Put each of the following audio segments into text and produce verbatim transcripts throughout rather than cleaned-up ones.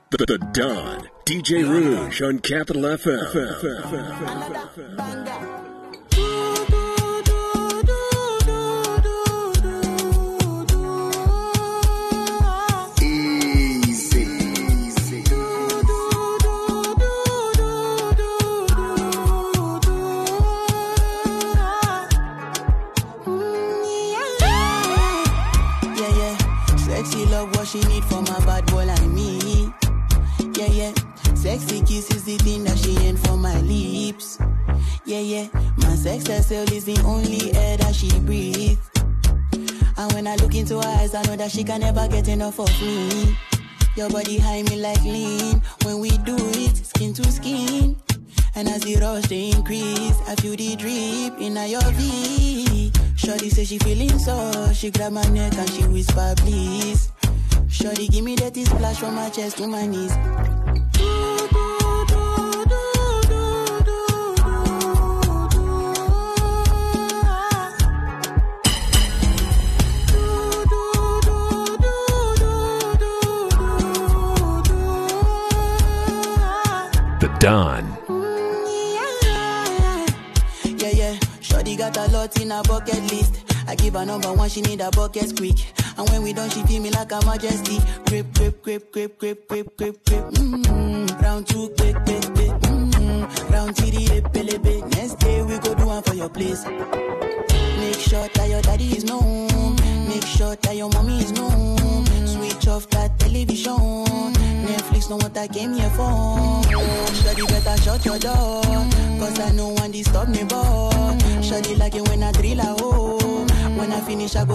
The, the Don, D J Rouge on Capital F M. Easy, easy. Yeah, yeah. Sexy love, what she need for my bad boy like me. Yeah, yeah. Sexy kiss is the thing that she ain't for my lips. Yeah, yeah. My sex herself is the only air that she breathes. And when I look into her eyes, I know that she can never get enough of me. Your body high me like lean. When we do it, skin to skin. And as the rush they increase, I feel the drip in your V. Shorty say she feeling so. She grab my neck and she whisper, please. Shorty give me that splash from my chest to my knees. The Don. Yeah, yeah. Shorty got a lot in her bucket list. I give her number one, she need a bucket quick. And when we done, she feel me like a majesty. Grip, grip, grip, grip, grip, grip, grip, grip. Mm-hmm. Round two, quick, quick, quick. Mm-hmm. Round three, lip, lip, lip. Next day we go do one for your place. Make sure that your daddy is known. Make sure that your mommy is known. Switch off that television. Netflix know what I came here for. Shawty better shut your door, cause I know one disturb me, boy. Shawty like it when I drill a hole. When I finish, I go.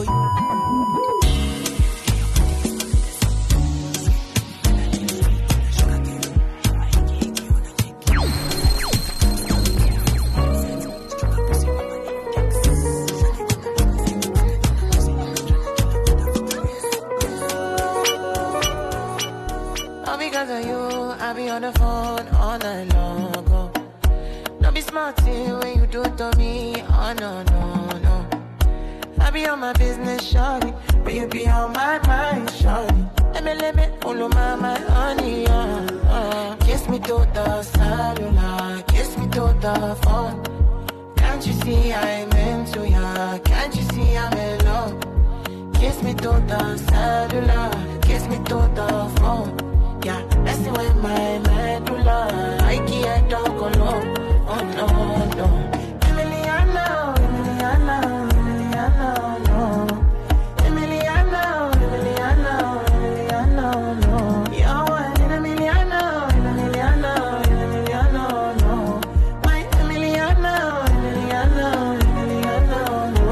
All because of you, I be on the phone all night long. Oh. Don't be smart when you do it to me. Oh no, no, no. I be on my business, shawty, but you be on my mind, shawty. Let me, let me, follow my, my honey, uh, uh. Kiss me to the cellular, kiss me to the phone. Can't you see I'm into ya? Can't you see I'm in love? Kiss me to the cellular, kiss me to the phone. Yeah, messing with my medulla. I can't talk alone. Oh no, no. Emiliano, Emiliano, Emiliano, no. Emiliano, Emiliano, Emiliano, no. You're one in Emiliano, Emiliano, Emiliano, no. My Emiliano, Emiliano, Emiliano, no.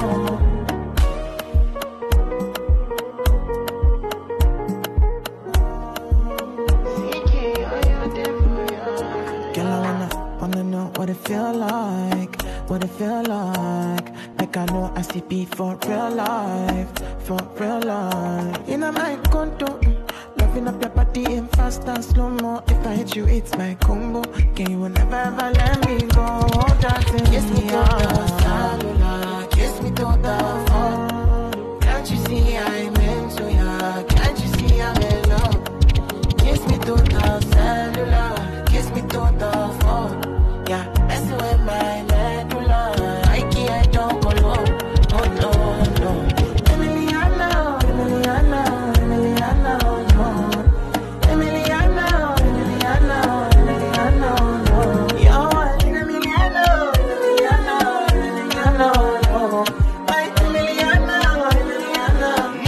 Girl, I wanna, wanna know what it feel like, what it feel like. Like I know I see beat for real life, for real life. In my condo, loving up your body in fast and slow mo. If I hit you, it's my combo. Can you never ever let me go? Dancing kiss me to the cellular, kiss me to the phone. Can't you see I'm into ya? Can't you see I'm in love? Kiss me to the cellular, kiss me to the phone. Yeah, messing with my medulla. I can't talk alone. Oh no, no. Emiliano, Emiliano, Emiliano, no. Emiliano, Emiliano, Emiliano, no. You're one in Emiliano, Emiliano, Emiliano, no. My Emiliano, Emiliano,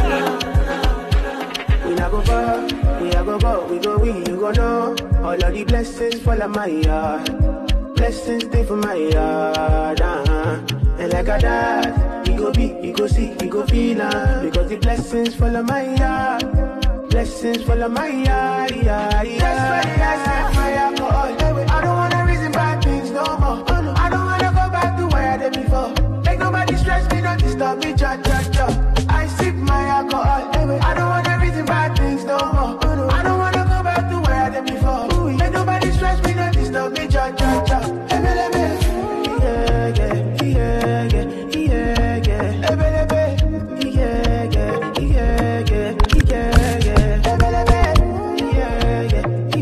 We not go far, we a go go, we go we, you go know. All of the blessings fall on my yard. Blessings stay for my yard, uh-huh. And like a dad, you go be, you go see, you go feel, uh, because the blessings fall on my yard. Blessings fall on my yard, yeah, yeah. That's why the guys set my alcohol. I don't wanna reason bad things no more. Oh, no. I don't wanna go back to where I did before. Make nobody stress me, don't disturb me, cha cha cha. I sip my alcohol. I don't wanna reason bad things no more. Oh, no. I don't wanna go back to where I did before. Make nobody stress me, don't disturb me, cha cha cha. Yeah, yeah, yeah, yeah, yeah, yeah. Yeah, yeah, yeah, yeah, yeah, yeah.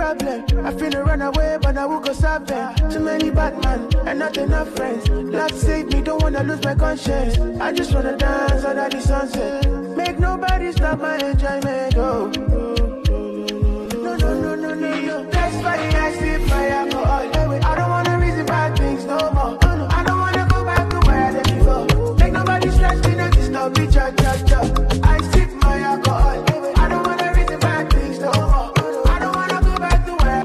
problem. I finna run away, but I will go solve them. Too many bad men and not enough friends. Love save me, don't wanna lose my conscience. I just wanna dance under the sunset. Make nobody stop my enjoyment. Oh, no, no, no, no, no, no. That's why I sip my alcohol. I don't wanna reason bad things no more. I don't wanna go back to where I did before. Make nobody stress me, not disturb me, cha cha cha. I sip my alcohol. I don't wanna reason bad things no more. I don't wanna go back to where.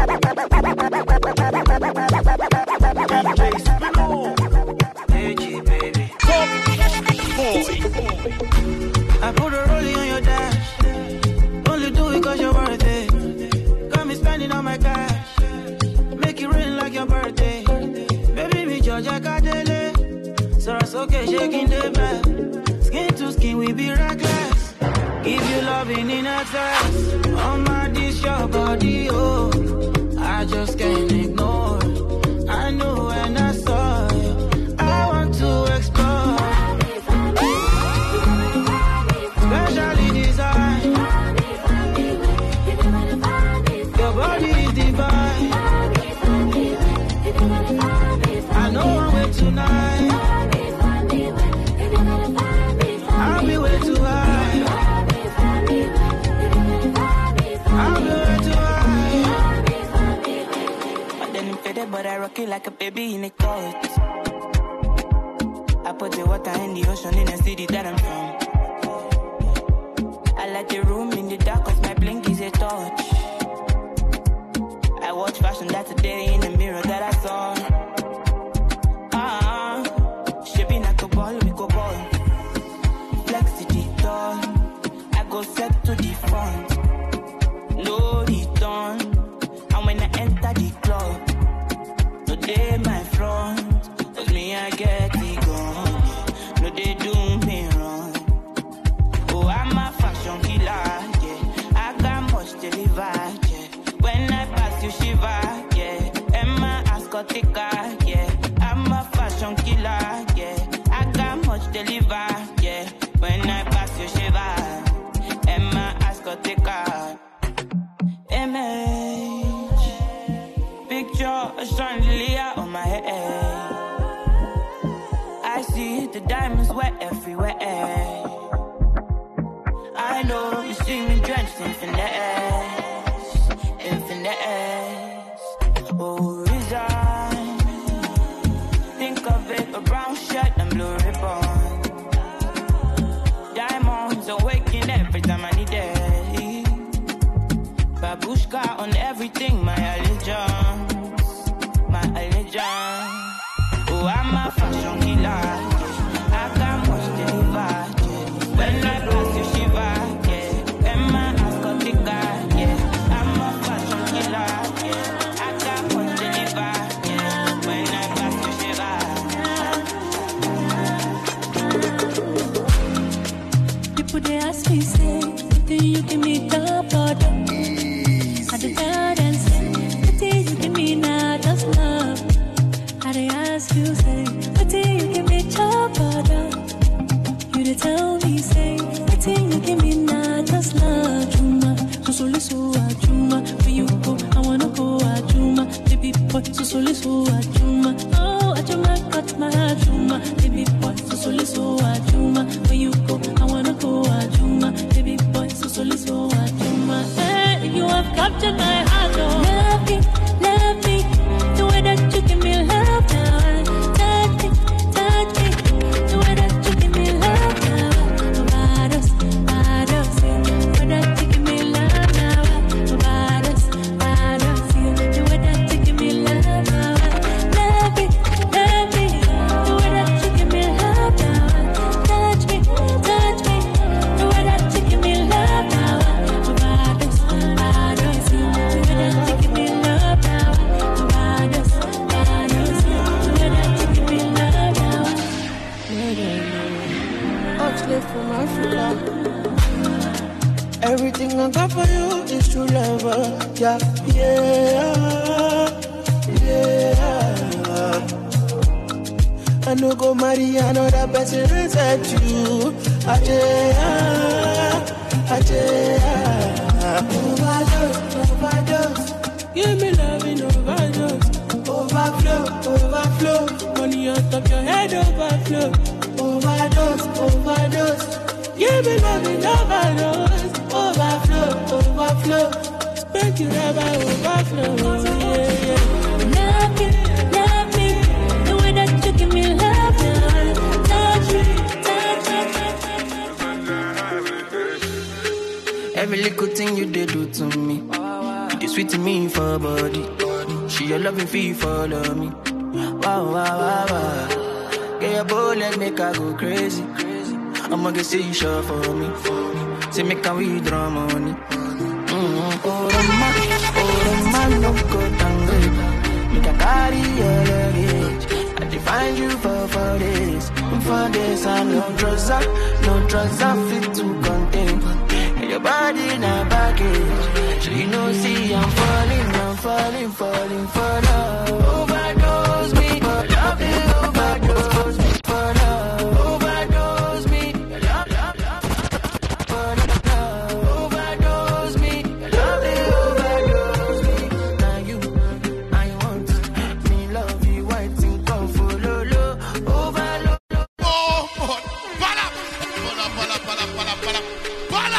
I put a rollie on your dash. Only do it cause you're worth it. Got me spending all my cash. Make it rain like your birthday. Baby, me Georgia Kadele. So it's okay, shaking the bed. Skin to skin, we be reckless. Give you loving in excess. On my dish, your body, oh. I just can't ignore. I know when I saw you. I want to explore. Specially designed. Your body is divine. I know I'm way tonight. I'll be way too high. I'll be way too high. But then I'm faded, but I rock it like a baby in a coat. I put the water in the ocean in the city that I'm from. I like the room in the dark cause my blink is a touch. I watch fashion that's a day in the mirror that I saw. Ah, shaping like a ball, we go ball. Flex to the door, I go set to the front. No return, and when I enter the club, no day my front, cause me I get it gone. No they do me wrong. Oh, I'm a fashion killer, yeah. I got much to deliver, yeah. When I pass you shiver, yeah. And my ass got thicker, yeah. I'm a fashion killer, yeah. I got much to deliver, yeah. When I pass you shiver, and my ass got thicker. Image, picture a chandelier on my head. I see the diamonds wet everywhere. I know you see me drenched in finesse, in finesse. Oh, resign. Think of it, a brown shirt and blue ribbon. Diamonds awaken every time I need it. Babushka on everything, my allegiance, my allegiance. Oh, I'm a fashion killer. I got much to deliver. When I pass you shiver, yeah. And my ass got thicker, yeah. I'm a fashion killer, yeah. I got much to deliver, yeah. When I pass you shiver. People they ask me, say, do you give me top or down? I dey tell them, say, what do you give me now, just love? I dey ask you, say, what do you give me top or down? You dey tell me, say, what do you give me now, just love? Juma, so so so Juma, where you go, I wanna go, Juma, baby boy, so so so Juma, oh Juma, got my Juma, baby boy, so so so Juma, where you go, I wanna go, Juma, baby boy, so so so Juma, hey, you have captured my heart, oh, love me, love me, the way that you give me love now, touch me, touch me, the way that you give me love now, badass, badass, the way that you give me love now, badass, badass, the way that you give me love now, love me, love me, the way that you give me love now, touch me, touch me, the way that you give me love now, badass, badass, the way that you give me love now, badass, badass, the way that you give me love now. Oxlade from Africa. Everything I got for you is true love. uh, Yeah, yeah, yeah. I no go marry another person except you. Ajay, Ajay, overdose, overdose. flow. Overdose, overdose. Give me love and overdose. Overflow, overflow. Make you never overflow. Yeah, yeah. Love me, love me. The way that you give me love, love. Touch me, touch me. Every little thing you did do to me. You sweet to me for body. She your loving fee follow me. Wow, wow, wow, wow. Get your bullet, make her go crazy. I'ma get see you sure for me. Say make her withdraw money. Mm-hmm. Oh, Roma, oh, Roma, no go tangle. Make her carry your luggage. I define you for four days. For days, and no drugs, no drugs are fit to contain. And your body in a baggage. So you know, see, I'm falling, I'm falling, falling for love. Overdose me, love you, overdose me for love. Overdose me, love, love, love, for love. Overdose me, love you, overdose me. Now you, I want me love you, white and come follow, overload. Oh, oh, bala, bala, bala, bala, bala, bala, bala.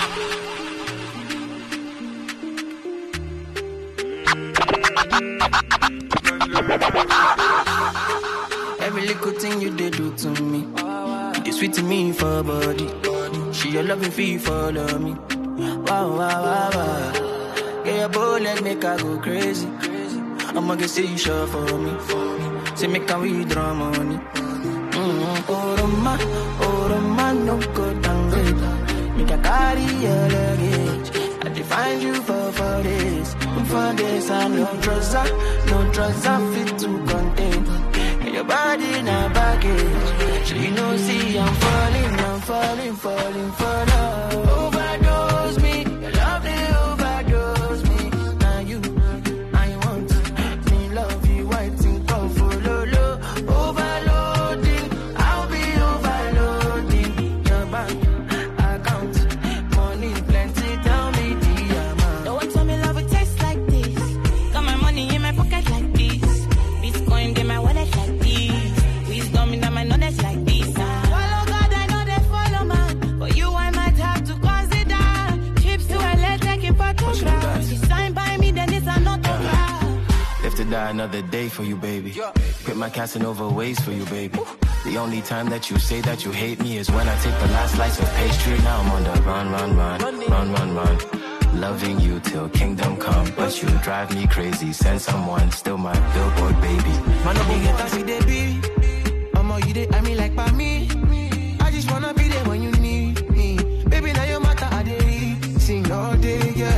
Every little thing you did do to me. You sweet to me for body. She your loving fee follow me. Wow, wow, wow, wow. Get your bullet, make her go crazy. I'ma get see you sure for me. Say make her withdraw money. Mm-hmm. Oh, Roma, oh, Roma, no go tangle. Make her carry your luggage. I define you for four days. For days, and no drugs, no drugs are fit to contain. And your body in a baggage. So you know, see, I'm falling, I'm falling, falling for love. Overdose me, your love, they overdose me. Now you, I want me love you, white and come follow, low. Overloading, I'll be overloading. Your bank account, money plenty, tell me the amount. Don't want to me love it tastes like this. Got my money in my pocket like this. Bitcoin in my wallet like this. Wisdom in my knowledge like this. Follow God, I know they follow man. For you, I might have to consider. Trips to L A, taking photographs. She signed by me, then it's an autograph. Live to die another day for you, baby. Quit my Casanova ways for you, baby. The only time that you say that you hate me is when I take the last slice of pastry. Now I'm on the run, run, run, run, run, run. Loving you till kingdom come, but you drive me crazy. Send someone, still my billboard baby. Man, no get to see they be. I'ma you they, I mean like by me. I just wanna be there when you need me. Baby, now your matter, I dey sing all day, yeah.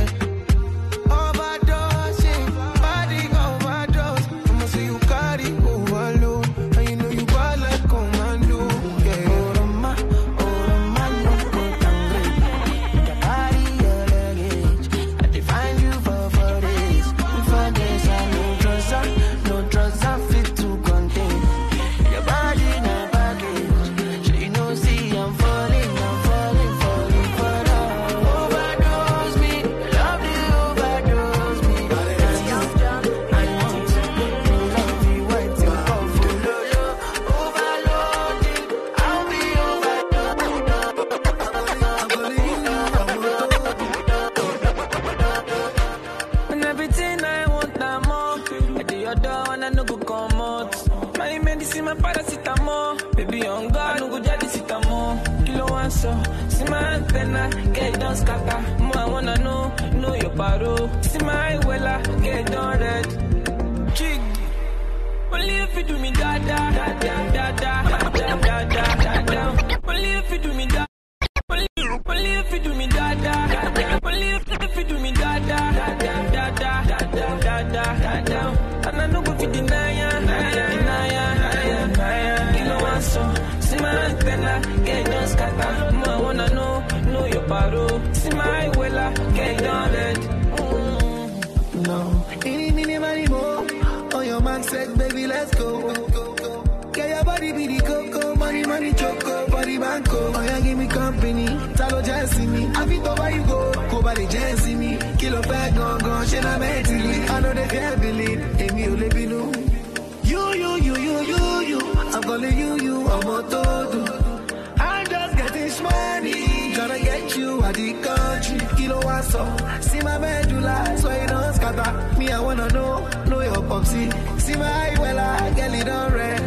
Overdosing, body overdose. I'ma say you carry overload, and you know you bad like commando, yeah. Oh, Roma, oh, Roma, no go tangle. You carry your luggage. I define you for four days. For days, I no drugs, no drugs are fit to contain. Your body in a baggage. So you know, see, I'm falling, I'm falling, falling for love. Overdose me, love you, overdose me. Now you, I want to love you, white and come follow, low. Overloading, I'll be overdosed. And everything I want, I'm more. I do your door and I no go come out. My medicine, my paracetamol. Baby, on God, no go jadi sitamol. Kilo one so, see my antenna, get it done scatter. More I wanna know, know your paro. See my wella, get it done red. Jig, only if you do me da da da da da da da da da da. Only if you do me da. Only only if you do me da da da da. Only if if you do me da da da da da da da da da da da. And I no go fit deny ya, deny ya, deny ya, deny ya. Kilo one so, see my antenna, get it done scatter. More I wanna know, know your paro. See my wella, get it done red. No, any minute anymore. On your man said, baby, let's go. Get your body be the coco, money, money, choco, body banco. Oh, yeah, give me company. Talo just see me. I fit over you go. Go by the just see me. Kilo bag, gone, gone, shit, I'm mentally. I know they can't believe. Amy, you live in you. You, you, you, you, you, you. I'm calling you, you. I'm a up. See my medulla, so you don't scatter. Me, I wanna know, know your popsy. See my eye, well, I get it on red.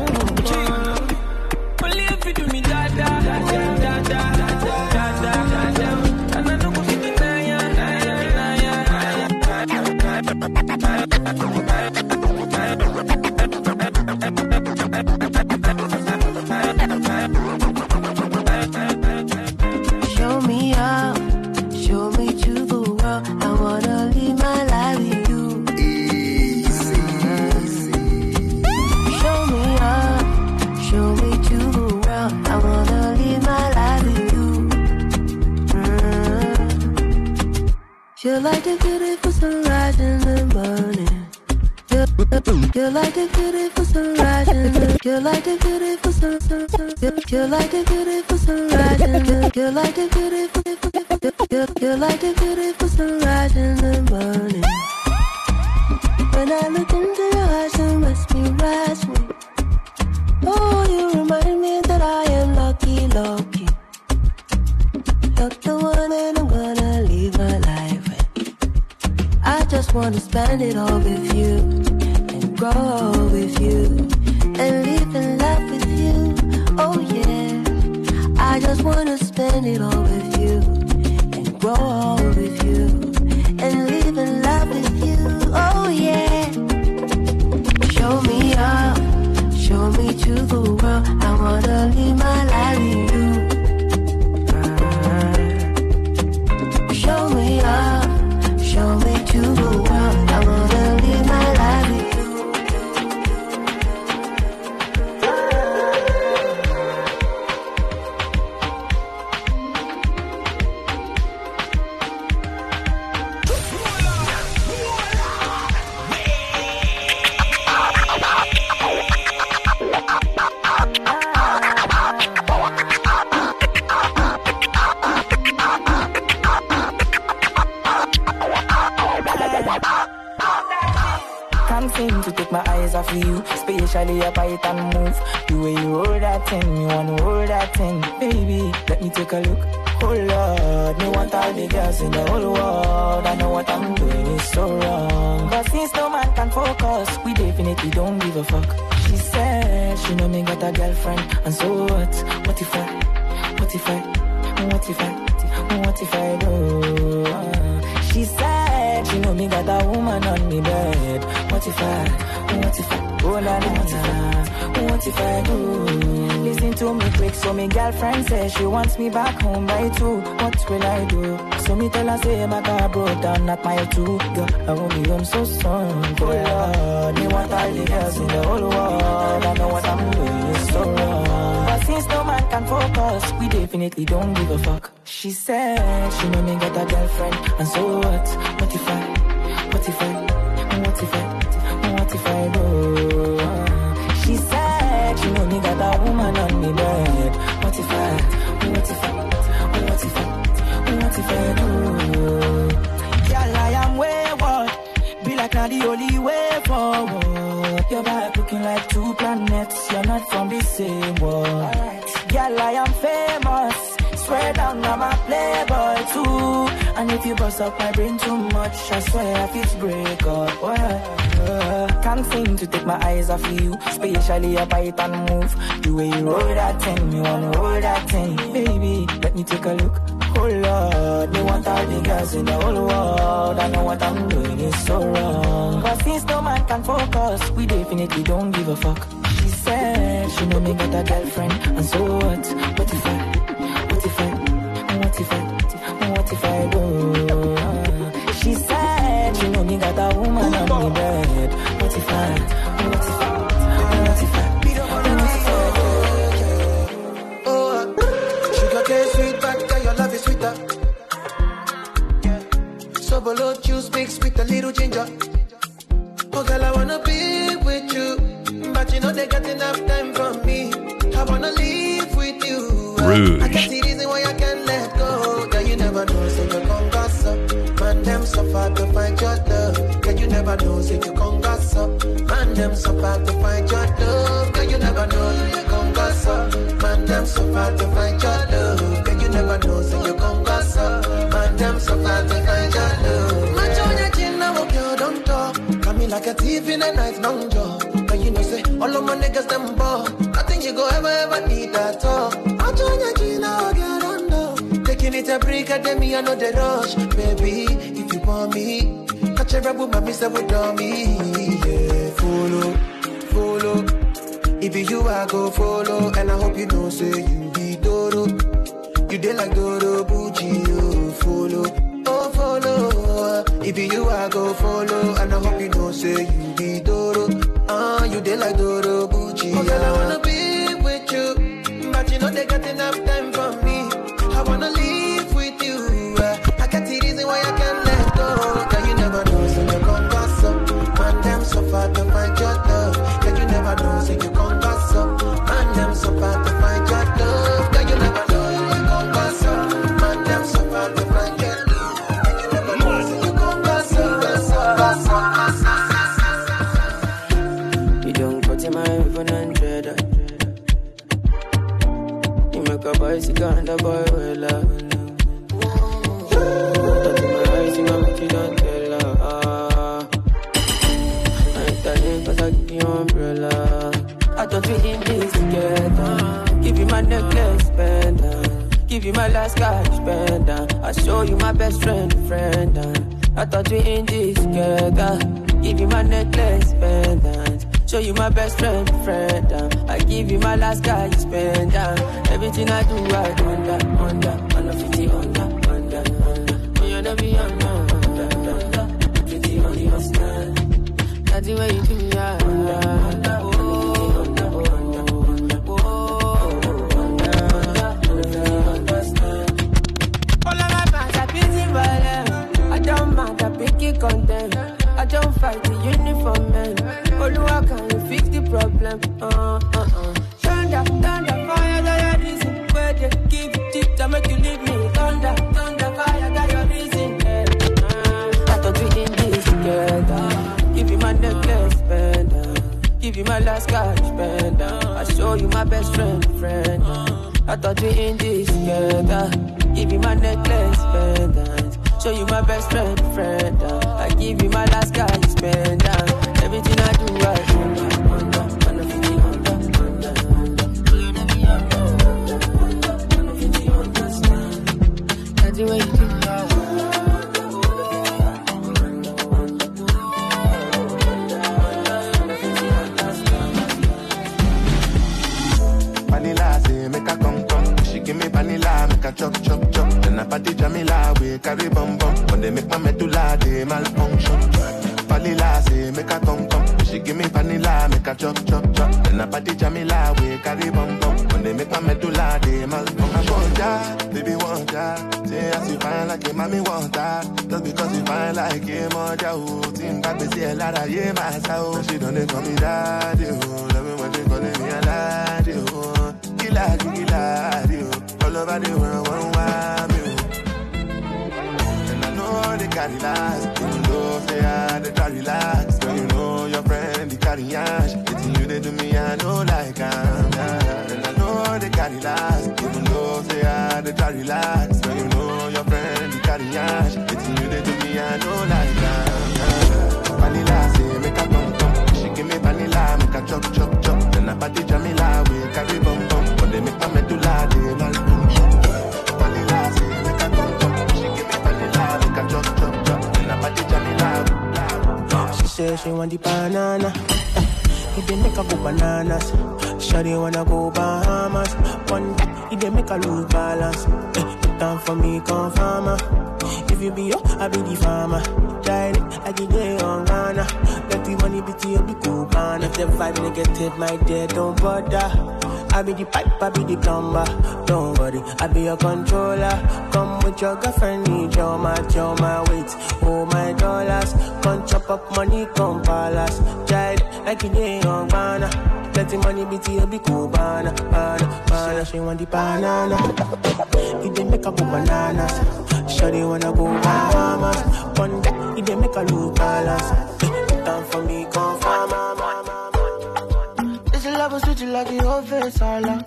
Ooh, only if you do me da da da da da da da da da. And I don't go fit in Show me up, show me to the world. I wanna live my life with you. Easy, easy. Show me up, show me to the world. I wanna live my life with you. Mm. Feel like the beautiful sunrise in the morning. Feel like the beautiful sunrise in the Feel like the beautiful sun, sun, sun. Feel like the beautiful sunrise in the Feel like the beautiful Feel like the beautiful sunrise in the morning. When I look into your eyes, you must be right me. Oh, you remind me that I am lucky, lucky. You're the one and I'm gonna live my life with. I just wanna spend it all with you. Grow with you and live in love with you. Oh yeah, I just wanna spend it all with you and grow with you and live in love with you. Oh yeah, show me up, show me to the world. I wanna live my life with you. uh, Show me up, show me to the world. I wanna live my life with you. To take my eyes off of you, especially up I it and move. The way you hold that thing, you wanna hold that thing, baby. Let me take a look. Oh Lord, me want all the girls in the whole world. I know what I'm doing is so wrong, but since no man can focus, we definitely don't give a fuck. She said she know me got a girlfriend, and so what? What if I? What if I? What if I? What if I do? Uh, she said she know me got a woman on me bed. What if I, what if I, oh la la la, what if I do? Listen to me quick, so me girlfriend says she wants me back home by two. What will I do? So me tell her say my car broke down at mile two. Girl, I won't be home so soon. Oh Lord, me want all the girls in the whole world. I know what I'm doing is so wrong, but since no man can focus, we definitely don't give a fuck. She said she know me got a girlfriend, and so what? What if I, what if I, what if I? What if I do? Uh, she said she know me got a woman on me bed. What if I, what if I, what if I, what if I do? Girl, I am wayward, be like not the only way forward. Your back looking like two planets, you're not from the same world. Girl, I am famous, swear down I'm a playboy too. And if you bust up my brain too much, I swear I feel break up. Uh, can't seem to take my eyes off of you, especially if I and move. The way you roll that thing, you wanna roll that thing, baby. Let me take a look. Oh Lord, me want all the girls in the whole world. I know what I'm doing is so wrong, but since no man can focus, we definitely don't give a fuck. She said she know me got a girlfriend, and so what? What if I, what if I, what if I, what if I do? Uh, she said she know me got a woman on me bed. What if I, what if I, what if I, what if I do? Oh, sugar cane sweet, but girl, your love is sweeter. So below juice mixed with a little ginger. Oh girl, I wanna be with you, but you know they got enough time for me. I wanna live with you. Rouge. I can't see reason why I can't let go. Girl, you never know, so you come gossip. Man, them suffer to find your love. Girl, you never know, so you come gossip. Man, them suffer to find your love. Girl, you never know, so you come gossip. Man, them suffer to find your love. Girl, you never know, so you come gossip. Man, them suffer to find me like a thief in a night long job. And you know say, all of my niggas them ball. Nothing you go ever ever need at all. I'm trying to get under. Taking it a break, I tell me I know the rush. Baby, if you want me, catch a rebel, my mister would on me. Yeah, follow, follow. If you I go follow, and I hope you don't say you be Doro. You did like Doro Bucci, you follow, oh follow. If you I go follow, and I hope you don't say you be Doro. Ah, uh, you did like Doro Bucci. Oh, girl, I wanna be with you, but you know they got enough time for me. I wanna live with you. Uh, I got the reason why I can't let go. Girl, you never know, so you come pass up. Man, them so far to find your love. Girl, you never know, so you come pass up. Man, them so far to find your love. Girl, you never know, so you come pass up. Man, them so far to find your love. Girl, you never know, so you come pass up. Pass up, pass up. You don't cut in my iPhone and dread. You make a bicycle and a boy will love. Touch my eyes, you know what you don't tell her. Ah. I ain't telling cause I give you umbrella. I thought we in this together. Give you my necklace, pendant. Give you my last cash, pendant. I show you my best friend, friend. I thought we in this together. Give you my necklace, pendant. Show you my best friend, friend. I give you my last cash, pendant. Everything I do, I under, under, under fifty, under, under, under. Oh, you never be under, under, under. fifty on your stand. That's the way you do me, under, under. Content. I don't fight the uniform man. Oluwa, can you fix the problem? Uh, uh, uh. Thunder, thunder, fire, that your reason. Where they give it to make you leave me. Thunder, thunder, fire, that your reason. Yeah. Uh, I thought we in this together. Give you my necklace, pendant. Give you my last cash, pendant. I show you my best friend, friend. I thought we in this together. Give you my necklace, pendant. Show you my best friend, friend. Uh, I give you my last guy, you spend. Uh, everything I do, I under, under, under fifty, under, under, under. You never be under, under, under fifty, understand. That's the way you do it. Vanilla say make a come come. She give me vanilla, make a chop chop chop. Then I party Jamila, we carry bum bum. When they make my medulla, they malfunction. Vanilla say make a come come. She give me vanilla, make a chop chop chop. Then I party Jamila, we carry bum bum. When they make my medulla, they malfunction. I want ya, baby want ya. Say as you fine like your mommy want ya. Just because you fine like your mother, oh. Team back me say a lot of yeah myself. She don't call me daddy, oh. Love me when they calling me a laddie, oh. Killa, killa, oh. All over the world, one wild me. And I know they carry last. Even though say I they try relax. Girl, you know your friend, they carry ash. It's you they do me, I know like I'm yeah. And I know they carry last. Even though say I they try relax. Girl, you know your friend, they carry ash. It's you they do me, I know like I'm yeah. Vanilla say make a come come. She give me vanilla, make a chop chop chop. Then I party Jamila, we carry bum bum. When they make my medulla, they malfunction. Vanilla say make a come come. She give me vanilla, make a chop chop chop. Then I party Jamila. She say she want the banana. It dey make her go bananas. Shawty wanna go Bahamas. One day it dey make her lose balance. Put down for me, come farmer. If you be yo, I be the farmer. Tried it like you day on Ghana. Let the money be to you, be cool, man. If the vibe negative, my dear, don't bother. I be the pipe, I be the plumber. Don't worry, I be your controller. Come with your girlfriend, need your match, your my weight, oh my dollars. Come chop up money, come palace. Tried like you day on Ghana. Let the money be to you, be cool, banana, banana, banana. She want the banana. It dey make her go bananas. Shawty wanna go Bahamas. One day, it dey make her lose balance. Put down for me, come farmer. This love will switch you like the whole face, all up.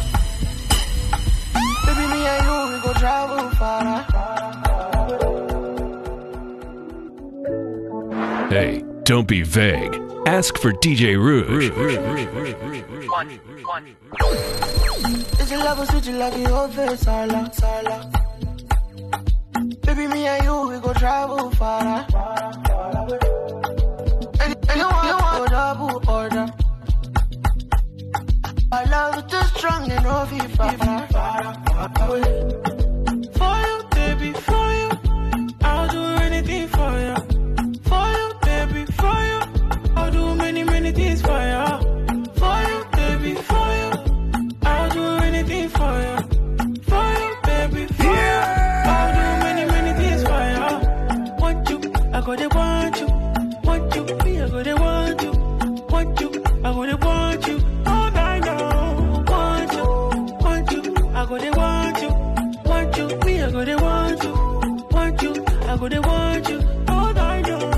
Baby, me and you, we go travel far. Hey, Don't be vague. Ask for D J Rouge. Is it love or switch it like your face, Sala, Sala? Baby, me and you, we go travel far. And, and you want, you want to double order. I love it too strong, and no fee far. For you, baby, for you, I'll do anything for you. For you, baby, for you, I'll do many, many things for you. For you, baby, for you, I'll do anything for you. For you, baby, for you, I'll do many, many things for you. Want you, I go to want you. Want you, me, I go to want you. Want you, I go to want you. All night long. Want you, want you, I go to want you. Want you, me, I go to want you. Want you, I go to want you. All night long.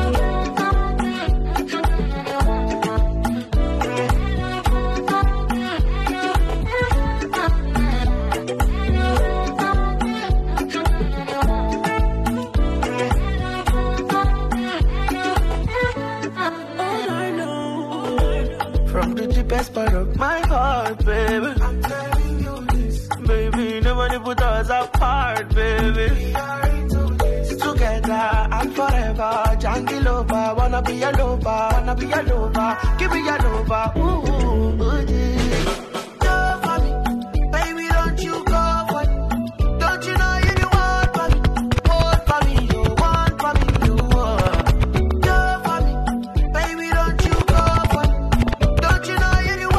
Best part of my heart, baby. I'm telling you this, baby. Nobody put us apart, baby. We are into this together and forever. Jungle lover, wanna be a lover, wanna be a lover. Give me a lover, ooh, ooh, ooh, yeah. Go for me, baby. Don't you go for me. Don't you know you want for me? Want for me, you want for me, you want. Go for me, baby. Don't you go for me? Don't you know?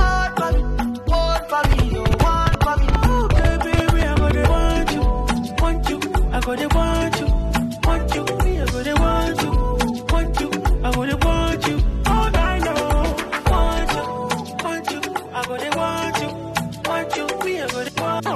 I go to want you, want you, me, I go to want you, want you, I go to want you, all night long. Want you, want you, I go to want you, want you, me, I go to want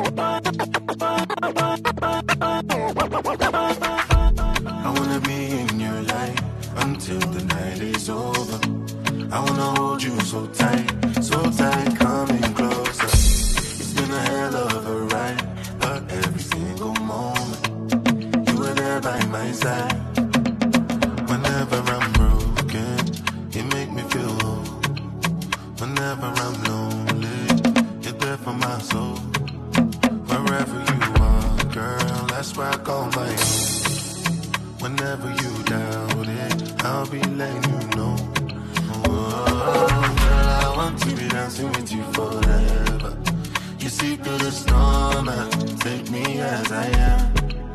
you. I wanna be in your life until the night is over. I wanna hold you so tight, so tight, coming closer. It's been a hell of a ride, but every single moment by my side. Whenever I'm broken, you make me feel whole. Whenever I'm lonely, you're there for my soul. Wherever you are, girl, that's where I call my own. Whenever you doubt it, I'll be letting you know. Oh, girl, I want to be dancing with you forever. You see through the storm and take me as I am.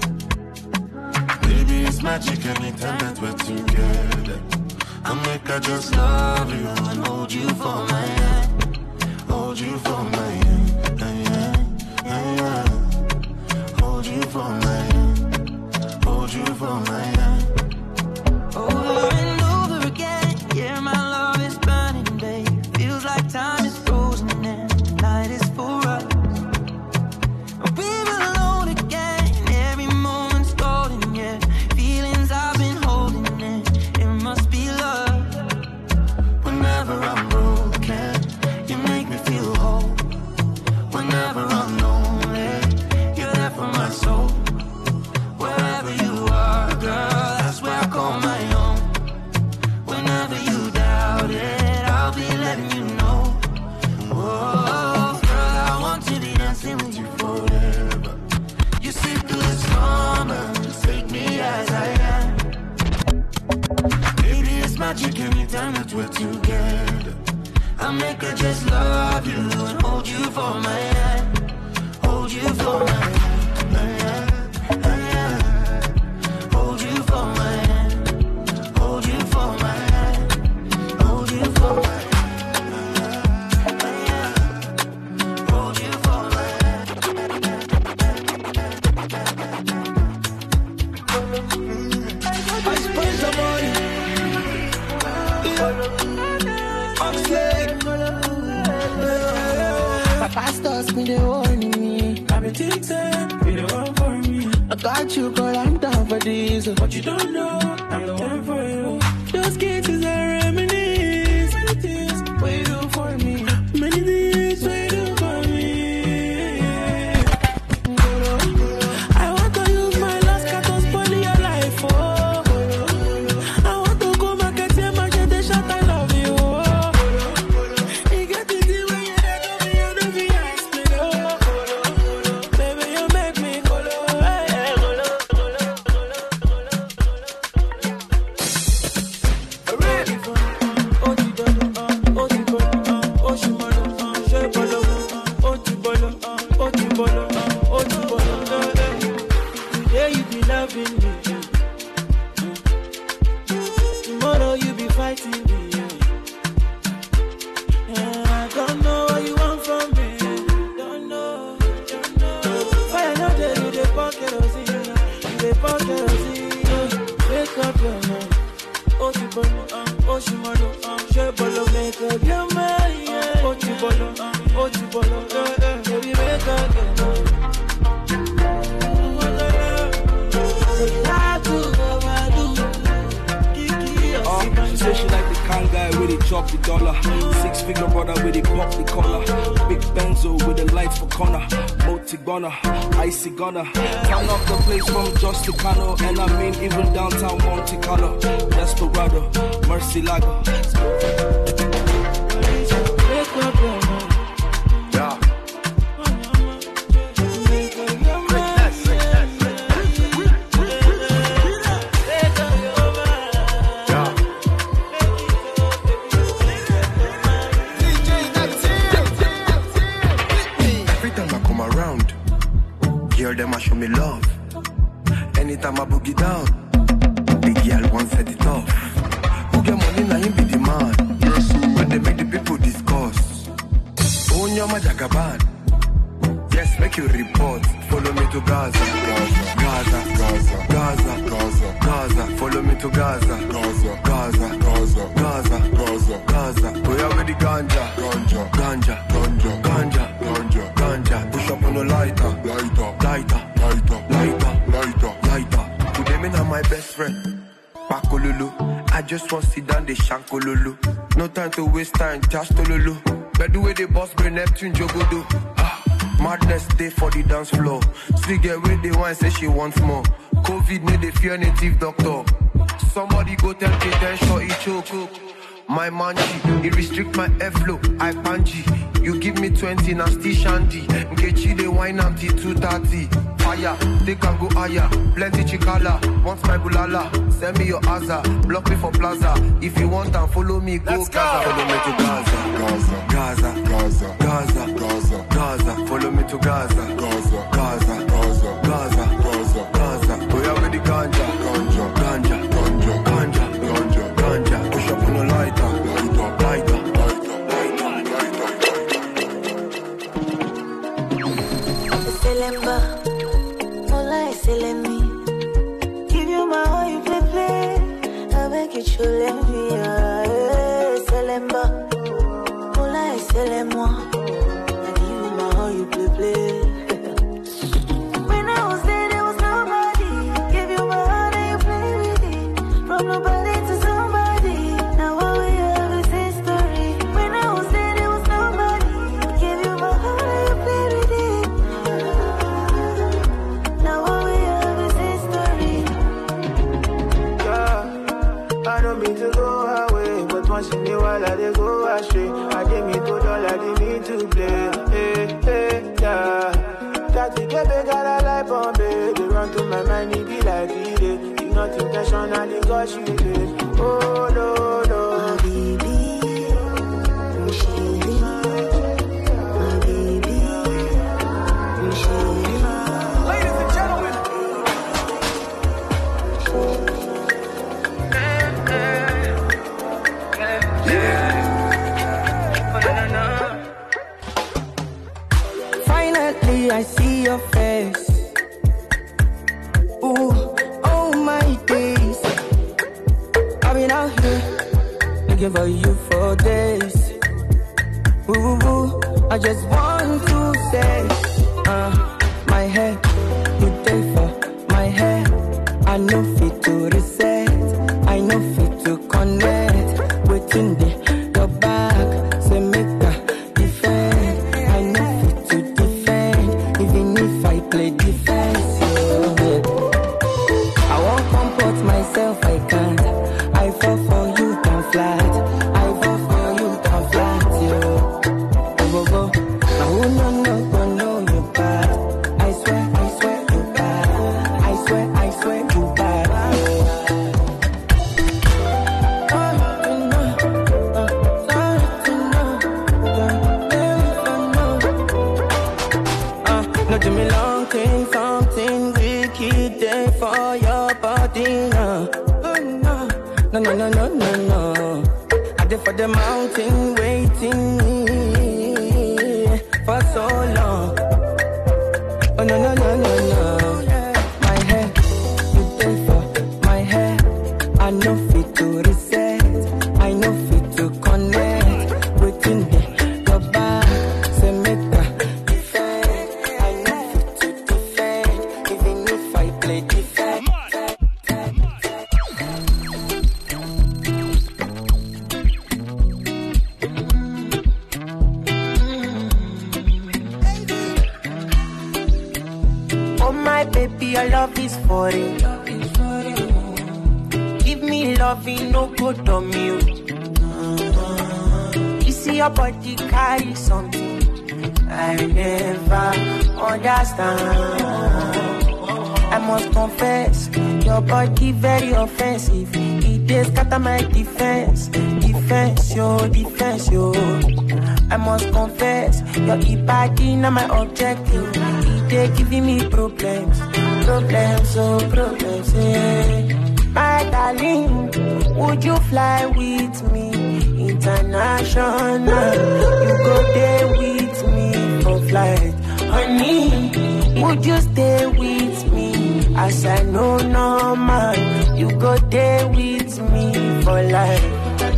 It's magic anytime that we're together. I'll make I just love you and hold you for my hand. Hold you for my hand, hand, hand. Hold you for my hand. Hold you for my hand. Over and over again, yeah, my love is burning, babe. Feels like time is frozen and the night is for us. We're alone again, every moment's golden, yeah. I've been holding it, it must be love. Whenever I'm broken, you make me feel whole. Whenever I'm lonely, you're there for my soul. Wherever you are, girl, that's where I call my own. Whenever you doubt it, I'll be letting you know. Oh, girl, I want to be dancing with you forever. You see through the storm and take me as I am. Baby, it's magic anytime that we're together. I'll make her just love you and hold you for my hand. Hold you for my hand, hand. Hold you for my hand. Hold you for my hand. Hold you for my hand. Hold you for my I spend the money. My pastors me they warning me. I be thinking, be the one for me. I got you, girl, I'm down for this. But you don't know, I'm the one for you. Those cases are reminisce. Many things what you do for me. Many things what you do for me. I want to use my last cut to spoil your life, oh. I want to go market, yeah, my oh she molo, she bolo make her get mad, yeah. Oh she bolo, oh she bolo, yeah, yeah. Baby make her get mad. Uh, she said she like the kind guy with the chop the dollar. Six figure brother with the pop the collar. Big Benzo with the lights for corner. Multi gunner, icy gunner. Turn up the place from Justicano. And I mean even downtown Monte Carlo. Desperado, Mercy Lago. Yeah. Girl, them a show me love. Anytime I boogie down, the girl wants set it off. Who get money now him be the man. Yes, when they make the people discuss. Oh, nyama jagaban. Yes, make you report. Follow me to Gaza. Gaza, Gaza, Gaza, Gaza, Gaza. Follow me to Gaza. Gaza, Gaza, Gaza, Gaza, Gaza, Gaza. We are with the ganja, ganja, ganja, ganja, ganja, ganja, ganja. Push up on the lighter, lighter, lighter, lighter, lighter, lighter, lighter. Today me not my best friend. Pakolulu, I just want to sit down the shankolulu. No time to waste time, just tolulu. But the way the boss bring Neptune Jogodo. Madness day for the dance floor. Sweet girl with the wine say she wants more. COVID need a fear native doctor. Somebody go tell K ten he choke. My manji, it restrict my airflow. I panji. You give me twenty nasty shanty. Nkechi the wine empty two thirty. Fire, they can go higher. Plenty chikala, want my bulala. Send me your Aza, block me for plaza. If you want and follow me, go Gaza. Follow me to Gaza, Gaza, Gaza, Gaza, Gaza, Gaza. Follow me to Gaza, Gaza, Gaza, Gaza, Gaza, Gaza, Gaza. We are with the ganja, ganja, ganja, ganja, ganja, ganja, ganja. Push up on the lighter, lighter, lighter, lighter, lighter. Give you my heart, you play, play. I make it show let me, Selemba. Mola, Selem-moi. I give you my heart, you play, play. When I was there, there was nobody. Give you my heart and you play with it. From nobody to somebody. Now all we have is history. When I was there, there was nobody. Give you my heart and you play with it. Now all we have is history. Yeah, I don't mean to go away, but once in a while I dey go astray. I dey me to dollar, I dey me to play. Hey, hey, yeah. That we get big, I like Bombay. They run to my mind, it be like it is. It's not intentionally, cause she did. Oh, no, no. My baby, my chérie. My baby, my chérie. Ladies and gentlemen. Finally, I see your face. Ooh, oh my days. I've been out here looking for you for days. Ooh, ooh, I just want to say, uh, my head, you day for my head. I know fit to reset, I know fit to connect. Waiting there, your back, say make a defend. I know fit to defend, even if I play defense. Yeah. I won't comport myself, I can't. I fall for you, can flat. I fall for you, can flat. Yeah. Go, go, go. Now who no, no, go, know you bad. I swear, I swear you bad. I swear, I swear you bad. No, do me long thing, something wicked day for your body now. Oh, no, no, no, no, no, no, no. I did for the mountain waiting for so long. Oh, no, no, no, no, no. My head, you day for my head. I know fit to reset. I your love is for it. Give me loving, no good on you. You see your body carry something I never understand. I must confess, your body very offensive. It is scatter my defense, defense, yo, defense, yo. I must confess, your body not my objective. It is giving me problems, problems, oh, problems, yeah. My darling, would you fly with me international? You go there with me for flight, honey. Would you stay with me? As I know no man, you go there with me for life.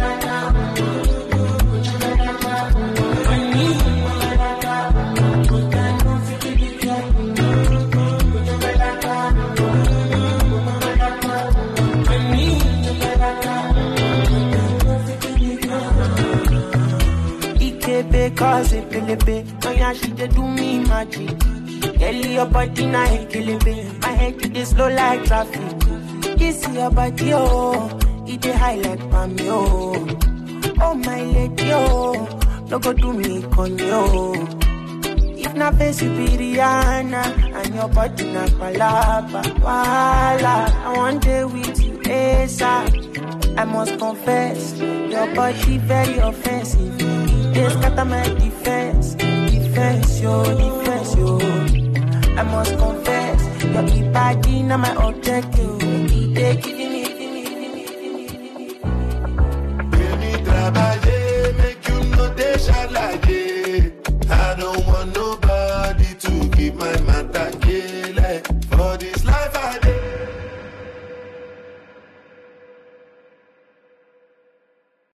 Ikebe cause it pelebe, no ya she dey do me magic. Girl, your body na ekelebe. My head it is slow like traffic. Kiss your body, oh, it dey high like palm, oh. Oh my lady, oh, no go do me con yo. If na face you be Rihanna, and your body na palapa, wala. I want day with you, ASAP. I must confess, your body very offensive. It dey scatter my defense, defense, yo, defense, yo. I must confess, your body not my objective. They giving me